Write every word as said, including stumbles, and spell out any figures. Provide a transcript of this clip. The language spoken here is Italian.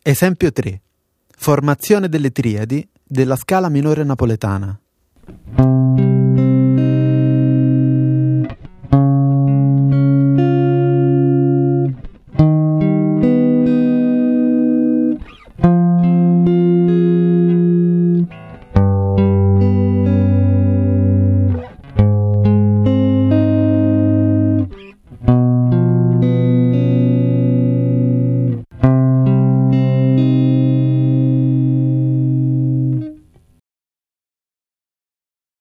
Esempio tre. Formazione delle triadi della scala minore napoletana.